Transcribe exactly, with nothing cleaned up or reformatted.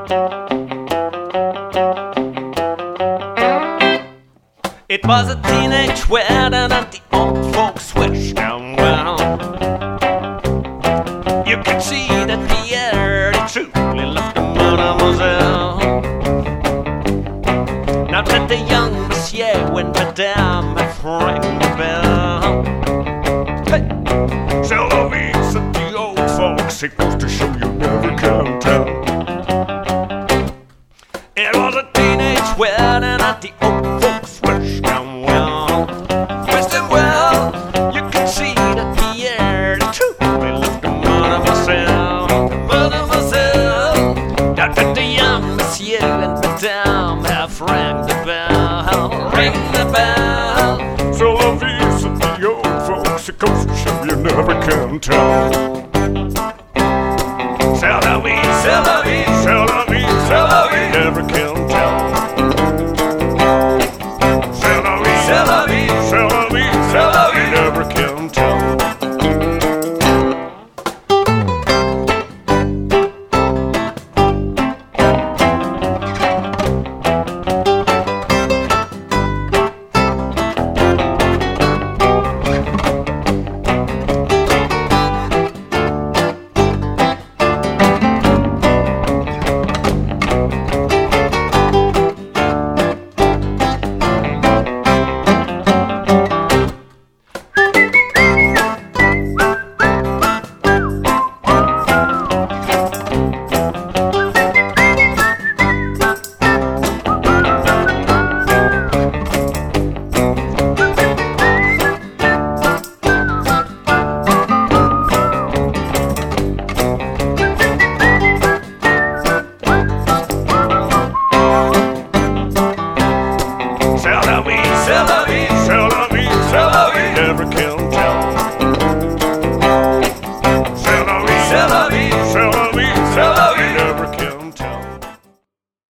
It was a teenage wedding and the old folks wished them well. You could see that Pierre truly loved the mademoiselle. Now that the young monsieur went madame and rang the bell. Hey! C'est la vie, said the old folks. It goes to show you never can tell. It was a teenage wedding and the old folks wished them well. Wished them well. You could see that Pierre truly loved the mademoiselle. Mademoiselle. Now that the young monsieur and madame have rang the bell. Ring the bell. C'est la vie, said the old folks. It goes to show you never can tell. C'est la vie, c'est la vie, C'est la vie, c'est la vie. never can tell. C'est la vie, C'est la vie, c'est la vie, c'est la vie. never can tell. C'est la vie.